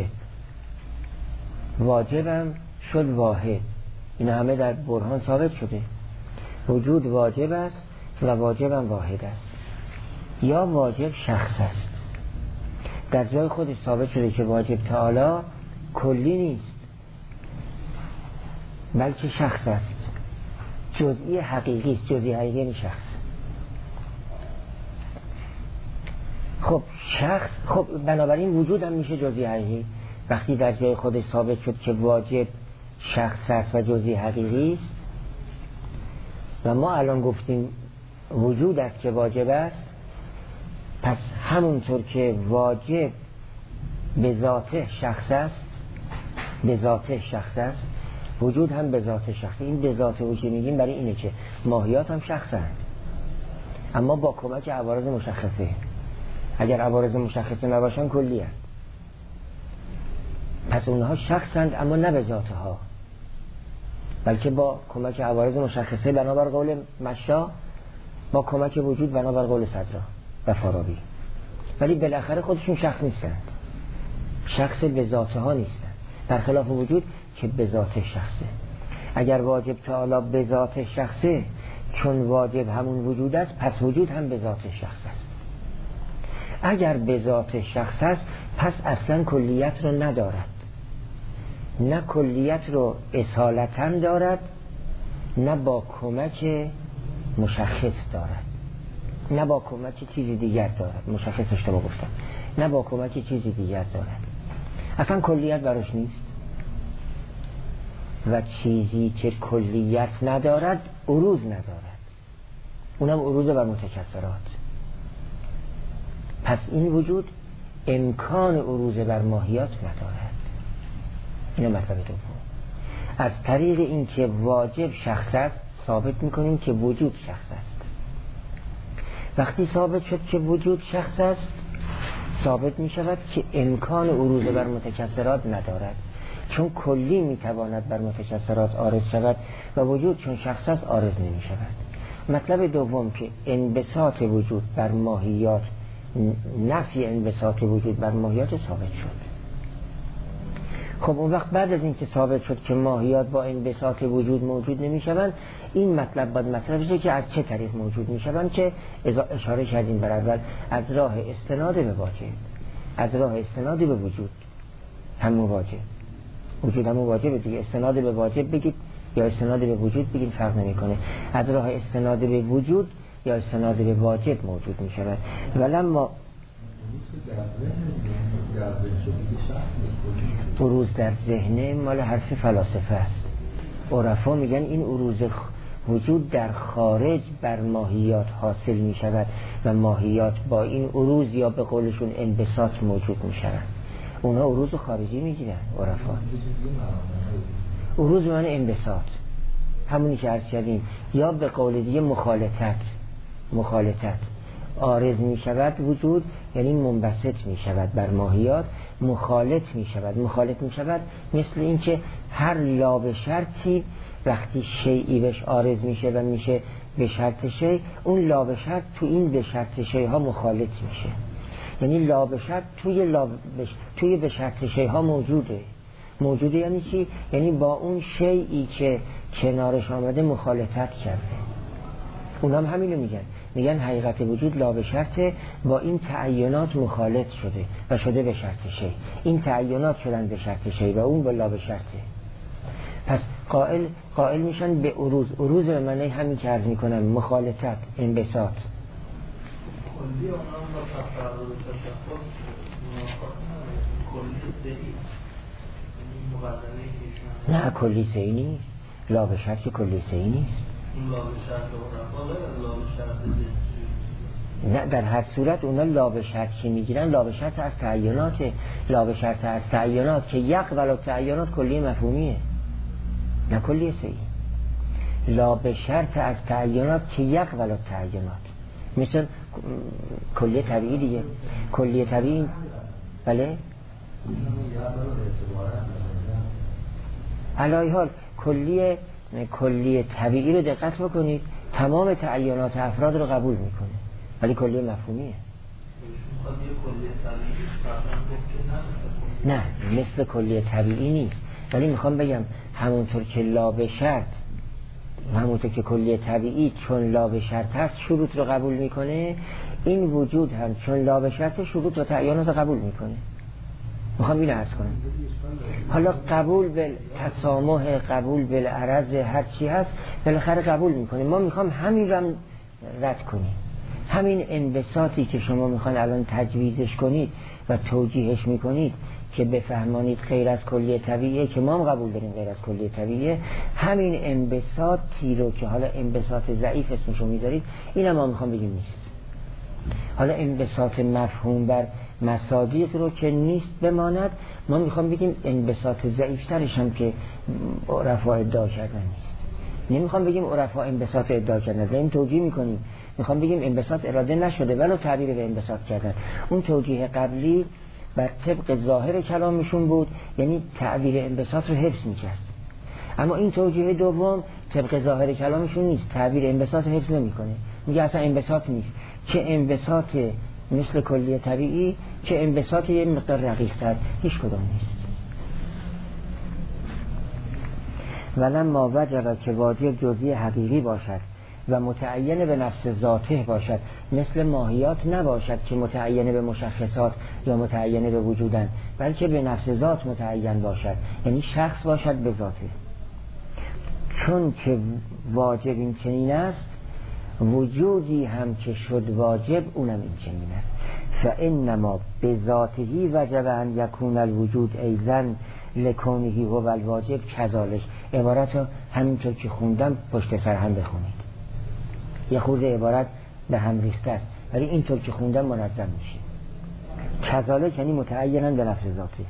واجبم شد واحد. این همه در برهان ثابت شده. وجود واجب است و واجبم واحد است، یا واجب شخص است. در جای خودش ثابت شده که واجب تعالی کلی نیست، بلکه شخص است، جزئی حقیقی است، جزئی حقیقی یعنی شخص. خب بنابراین وجود هم میشه جزئی حقیقی. وقتی در جای خودش ثابت شد که واجب شخص است و جزئی حقیقی است و ما الان گفتیم وجود است که واجب است، پس همونطور که واجب به ذات شخص است، وجود هم به ذات شخصی. این به ذات وجود میگیم برای اینه که ماهیات هم شخص هست، اما با کمک عوارض مشخصه. اگر عوارض مشخصه نباشن کلی هست، پس اونها شخصند اما نه به ذاتها، بلکه با کمک عوارض مشخصه بنابر قول مشا، با کمک وجود بنابر قول صدرا و فارابی. ولی بالاخره خودشون شخص نیستند، شخص به ذاتها نیستند، در خلاف وجود که به ذات شخصه. اگر واجب تعالی به ذات شخصه، چون واجب همون وجود است، پس وجود هم به ذات شخص است. اگر به ذات شخص است، پس اصلا کلیت رو ندارد، نه کلیت رو اصالتا دارد، نه با کمک مشخص دارد، نه با کمک چیزی دیگر دارد. مشخص اشتباه گفتم، نه با کمک چیزی دیگر دارد، اصلا کلیت براش نیست. و چیزی که کلیت ندارد عروض ندارد، اونم عروض بر متکثرات. پس این وجود امکان عروض بر ماهیات ندارد. این مطلب دوم. از طریق این که واجب شخص است ثابت میکنیم که وجود شخص است. وقتی ثابت شد که وجود شخص است، ثابت میشود که امکان عروض بر متکثرات ندارد، چون کلی میتواند بر متکثرات عارض شود و وجود چون شخص است عارض نمیشود. مطلب دوم که انبساط وجود بر ماهیات، نفی انبساط وجود بر ماهیات ثابت شد. خب اون وقت بعد از این که ثابت شد که ماهیات با انبساط وجود موجود نمیشوند، این مطلب باید مطرح بشه که از چه طریق موجود میشوند، که اشاره کردیم بر اول، از راه استناد به واجب، از راه استناد به وجود. همون واجب، وجود همون واجبه دیگه. استناد به واجب بگید یا استناد به وجود بگید فرق نمیکنه. از راه استناد به وجود یا استناد به واجب موجود میشود. ولما عروض در ذهن مال حرف فلاسفه است. عرفا میگن این عروض وجود در خارج بر ماهیات حاصل میشود و ماهیات با این عروض یا به قولشون انبساط موجود میشود. اونا عروض خارجی میگیرن عرفا. عروض معنی انبساط، همونی که عرض کردیم، یا به قول دیگه مخالطت عارض می شود وجود، یعنی منبسط می شود بر ماهیات، مخالط می شود مثل اینکه هر لا به شرطی وقتی شیئی بهش عارض میشه و میشه به شرط شیء، اون لا به شرط تو این به شرط شیء ها مخالط میشه. یعنی لا به شرط توی به شرط شیء ها موجوده یعنی چی؟ یعنی با اون شیئی که کنارش آمده مخالطت کرده. اونا هم همینو میگن، میگن حقیقت وجود لا به شرط با این تعینات مخالط شده و شده به شرط شی. این تعینات شدن به شرط شی و اون به لا به شرطه. پس قائل میشن به عروض به معنی همین که عرض میکنم، مخالطت، انبساط. کلی اونم با تفرد و تشخص کلی سهی مقدمه کشن نه کلی سهی نیست، لا به شرط کلی سهی نیست. این لا به شرط و رفاله لا به شرط نه در هر صورت اونا لا به شرط که میگیرن لا به شرط از تعینات، لا به شرط از تعینات که یقبل تعینات کلی مفهومیه، نه کلی سهی. لا به شرط از تعینات که یقبل تعینات، مثل کلیه طبیعی دیگه. کلیه طبیعی بله علای حال کلیه طبیعی رو دقت بکنید، تمام تعینات افراد رو قبول میکنه ولی کلیه مفهومیه. نه مثل کلیه طبیعی نیست، ولی میخوام بگم همونطور که لا به شرط، همونطور که کلیه طبیعی چون لا به شرط هست شروط رو قبول میکنه، این وجود هم چون لا به شرط شروط و تعینات رو قبول میکنه. میخوام اینو عرض کنم. حالا قبول به تسامح، قبول به عرض، هر چی هست بالاخره قبول میکنه. ما میخوام همین رو هم رد کنیم. همین انبساطی که شما میخوان الان تجویزش کنید و توجیهش میکنید که بفهمانید غیر از کلیه طبیعیه، که ما هم قبول داریم غیر از کلیه طبیعیه، همین انبساطی رو که حالا انبساط ضعیف اسمشو میذارید، اینم ما میخوام بگیم نیست. حالا انبساط مفهوم بر مصادیق رو که نیست بماند، ما میخوام بگیم انبساط ضعیفترش هم که عرفا ادعا کردن نیست. نمیخوام بگیم عرفا انبساط ادعا کردن، داریم توجیه میکنیم. میخوام بگیم انبساط اراده نشده ولو تعبیر به انبساط کردن. اون توجیه قبلی بر طبق ظاهر کلامشون بود، یعنی تعبیر انبساط رو حفظ میکرد. اما این توجیه دوم طبق ظاهر کلامشون نیست، تعبیر انبساط حفظ نمیکنه، میگه اصلا انبساط نیست، که انبساط مثل کلیه طبیعی، که انبساط یه مقدار رقیق‌تر، هیچ کدام نیست. ولما وجب که واجب جزئی حقیقی باشد و متعین به نفس ذاته باشد، مثل ماهیات نباشد که متعین به مشخصات یا متعین به وجودن، بلکه به نفس ذات متعین باشد، یعنی شخص باشد به ذاته. چون که واجب این چنین است، وجودی هم که شد واجب اونم این چنین است. فانما بذاته وجب ان یکون الوجود ایضا لکونه هو الواجب کذالک. عبارت رو همینطور که خوندم پشت سر هم بخونید، یه خورده عبارت به هم ریخته است ولی اینطور که خوندم منظم میشه. کذالک یعنی متعینا به نفس ذاته،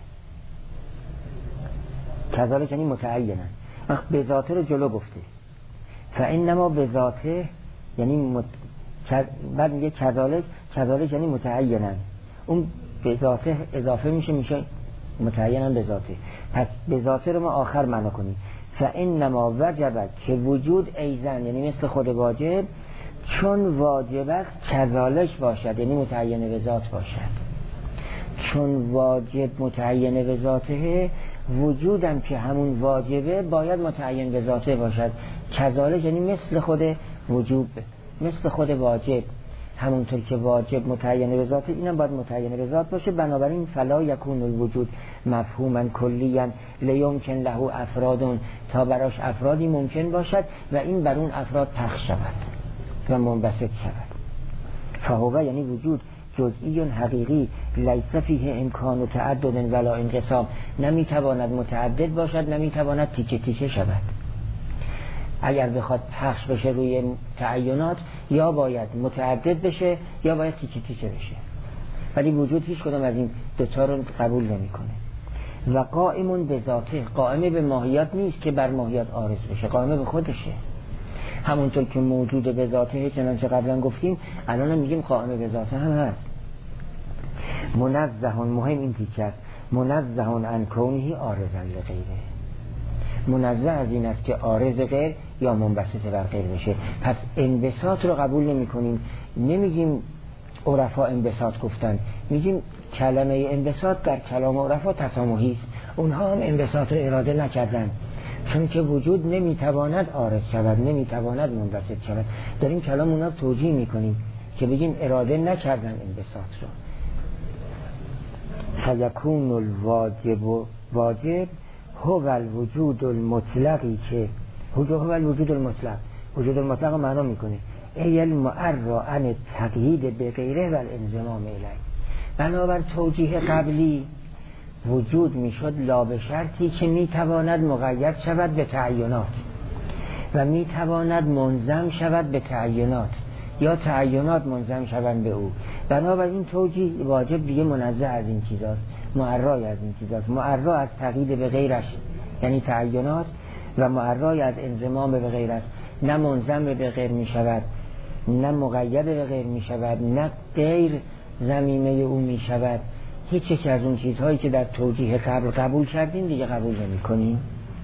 کذالک یعنی متعینا. وقت به ذاته رو جلو گفته، فانما به ذاته یعنی بعد میگه کذالک یعنی متعینا، اون به ذاته اضافه میشه متعینا به ذاته. پس به ذاته رو ما آخر معنا کنیم. فانما وجب که وجود ایضا یعنی مثل خود واجب، چون واجب کذالک باشد یعنی متعین به ذات باشد. چون واجب متعین به ذاته، وجودم که همون واجبه باید متعین به ذاته باشد. کذالک یعنی مثل خود وجوب، مثل خود واجب، همونطور که واجب متعین به ذاته اینم باید متعین به ذات باشه. بنابراین فلا یکون الوجود مفهوما کلیا لیمکن له افراد، تا براش افرادی ممکن باشد و این بر اون افراد پخش شود و منبسط شود. فهو یعنی وجود جزئی حقیقی لیس فیه امکان و تعدد ولا انقسام، نمیتواند متعدد باشد، نمیتواند تیکه تیکه شود. اگر بخواد پخش بشه روی تعینات، یا باید متعدد بشه یا باید تیکه تیکه بشه، ولی وجود هیچ کدام از این دوتا رو قبول نمیکنه. و قائمون به ذاته، قائمه به ماهیات نیست که بر ماهیات عارض بشه، قائمه به خودشه. همونطور که موجود به ذاته چنانچه قبلا گفتیم، الان هم میگیم قائمه به ذاته هم هست. منزهون، مهم این تیکه است، منزهون عن کونه عارضا لغیره، منزه از این است که عارض غیر یا منبسط بر غیر بشه. پس انبساط رو قبول نمی کنیم، نمیگیم عرفا انبساط گفتن، میگیم کلمه انبساط در کلام عرفا تسامحی است، اونها هم انبساط رو اراده نکردن. چون که وجود نمیتواند عارض شود، نمیتواند منبسط شود. داریم کلام اونا توجیه میکنیم که بگیم اراده نکردن انبساط رو. فیکون الواجب هو الوجود المطلقی که هو الوجود المطلق، وجود المطلق معنا میکنه ای المعرى عن التقیید به غیره و الانضمام الیه. بنابر توجیه قبلی وجود میشد لا به شرطی که میتواند مقید شود به تعینات و میتواند منظم شود به تعینات یا تعینات منظم شوند به او. بنابراین توجیه واجب دیگه منزه از این چیزاست، معرای از این چیزاست، معرای از تقیید به غیرش یعنی تعینات و معرای از انضمام به غیر است. نه منظم به غیر می شود، نه مقید به غیر می شود، نه غیر ضمیمه او می شود. هیچ یک از اون چیزهایی که در توجیه قبول کردیم دیگه قبول نمی کنیم.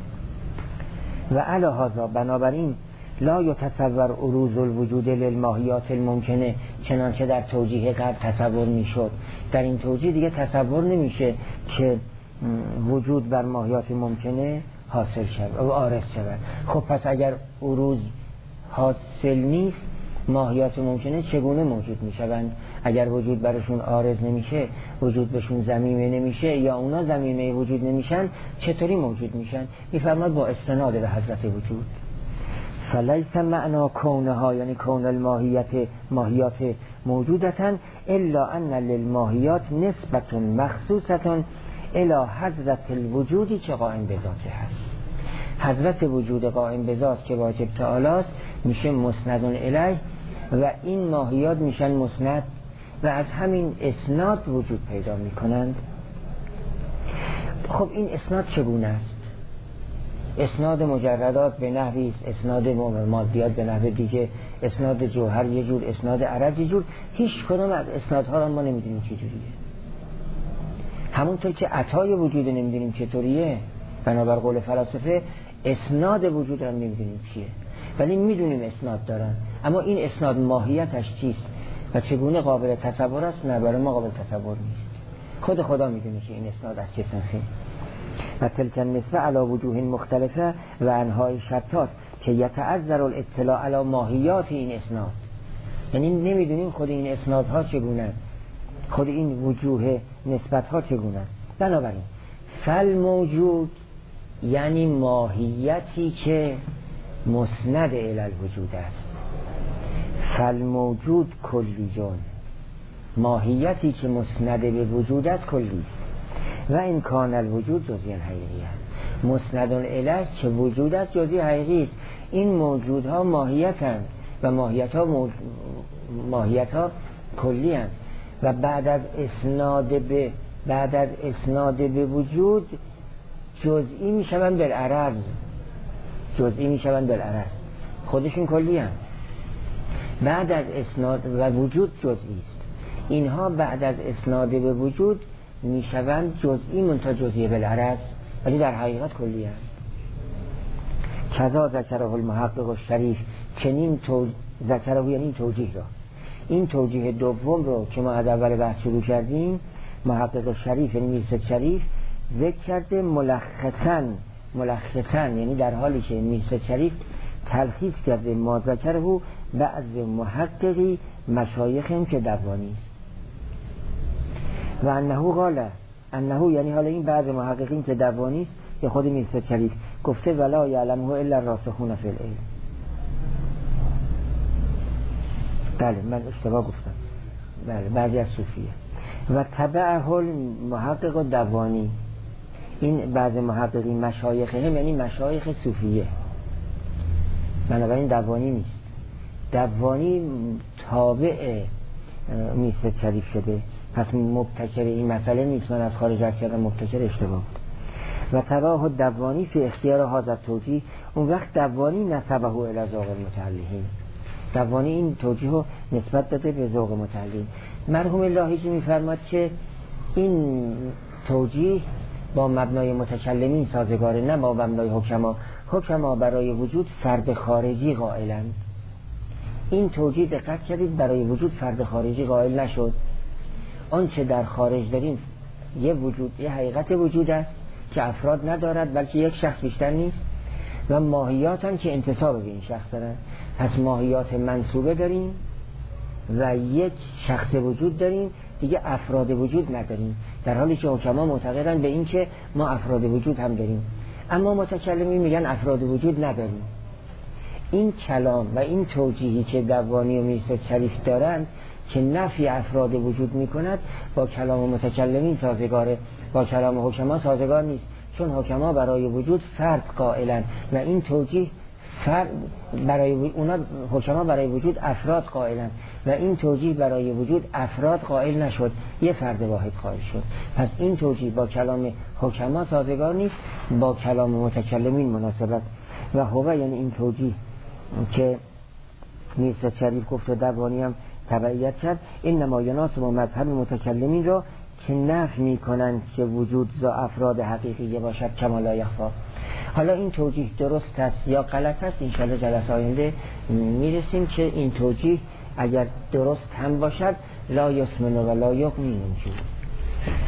و علی هذا بنابراین لا یتصور عروض الوجود للماهیات الممکنه، چنانچه در توجیه قبل تصور می شد. در این توجیه دیگه تصور نمیشه که وجود بر ماهیات ممکنه حاصل شود و عارض شود. خب پس اگر عروض حاصل نیست ماهیات ممکنه چگونه موجود می شوند؟ اگر وجود برشون عارض نمیشه، وجود بهشون ضمیمه نمیشه یا اونا ضمیمه وجود نمیشن، چطوری موجود میشن؟ میفرماد با استناد به حضرت وجود. فلیس معنا کونها یعنی کون الماهیات موجودتاً الا ان للماهیات نسبت مخصوصة الى حضرت الوجودی که قائم به ذاته هست. حضرت وجود قائم به ذات که واجب تعالی است میشه مسند الیه و این ماهیات میشن مسند و از همین اسناد وجود پیدا میکنند. خب این اسناد چگونه است؟ اسناد مجردات به نحوی است، اسناد مادیات به نحو دیگه، اسناد جوهر یه جور، اسناد عرض یه جور. هیچ کدام از اسنادها را ما نمیدونیم چه جوریه. همونطور که عطای وجود نمیدونیم چطوریه، بنابر قول فلاسفه اسناد وجود را نمیدونیم چیه، ولی میدونیم اسناد دارن. اما این اسناد ماهیتش چیست و چگونه قابل تصور است؟ نه، برای ما قابل تصور نیست. خود خدا میدونه که این اسناد از چه صنفی. و تلک النسبه علی وجوه مختلفه و انهای شتاست که یتعذر الاطلاع علی ماهیات این اسناد. یعنی نمیدونیم خود این اسنادها چگونه، خود این وجوه نسبتها چگونه. بنابراین فل موجود یعنی ماهیتی که مسند الی الوجود است. فل موجود کلیون، ماهیتی که مسند به وجود است کلی است. و این کان الوجود جزئی حقیقی است. مسند الیه که وجود است جزئی حقیقی است. این موجودها ماهیتند و ماهیتها کلی اند و بعد از اسناد به وجود جزئی میشوند بالعرض، جزئی میشوند بالعرض، خودشون کلی اند. بعد از اسناد و وجود جزئی است. اینها بعد از اسناد به وجود میشوند جزئی منتها جزئی بالعرض، ولی در حقیقت کلی اند. کذا ذکره المحقق الشریف، چنین ذکره یعنی این توجیه را، این توجیه دوم رو که ما از اول بحث شروع کردیم محقق شریف یعنی میرزا شریف ذکر کرده ملخصاً یعنی در حالی که میرزا شریف تلخیص کرده ما ذکره بعض محققی مشایخیم که دوانی و انه قال انه یعنی حالا این بعض محققین که دوانی است یا خود میرزا شریف گفته ولا یعلمه الا الراسخون فی العلم. بله من اشتباه گفتم، بله بعضی از صوفیه. و تبعه المحقق دوانی، این بعض محققین مشایخه هم یعنی مشایخ صوفیه، بنابراین دوانی نیست. دوانی تابع میرزا شریف شده، پس مبتکر این مسئله نیست. من از خارج از کردم مبتکر اشتباه بود. و تبعه دوانی فی اختیار حاضر توجیه، اون وقت دوانی نسبه الی ذوق المتعلقین، دوانی این توجیه رو نسبت داده به ذوق متعلقین. مرحوم لاهیجی میفرماد که این توجیه با مبنای متکلمین سازگاره، نه با مبنای حکما. حکما برای وجود فرد خارجی قائلند. این توجیه دقت کردید برای وجود فرد خارجی قائل نشد. آنچه در خارج داریم یه وجود، یه حقیقت وجود است که افراد ندارد بلکه یک شخص بیشتر نیست. و ماهیات هم که انتساب به این شخص دارن. پس ماهیات منصوبه داریم و یک شخص وجود داریم، دیگه افراد وجود نداریم، در حالی که حکما معتقدن به این که ما افراد وجود هم داریم، اما متکلمین میگن افراد وجود نداریم. این کلام و این توجیهی که دوانی و میرزا شریف دارند که نفی افراد وجود میکند با کلام متکلمین سازگاره، با کلام حکما سازگار نیست، چون حکما برای وجود فرد قائلن و این توجیه برای اونا حکما برای وجود افراد قائلن و این توجیه برای وجود افراد قائل نشد، یه فرد واحد قائل شد. پس این توجیه با کلام حکما سازگار نیست، با کلام متکلمین مناسب است. و هو یعنی این توجیه که میرزا شریف گفت و دوانی هم تبعیت کرد، این نما یناسب و مذهب متکلمین را که نفی میکنند که وجود ذا افراد حقیقیه باشد کما لا یخفی. حالا این توجیه درست است یا غلط است، انشاءالله جلسه آینده میرسیم که این توجیه اگر درست هم باشد لا یسمن و لا یغنی من جوع.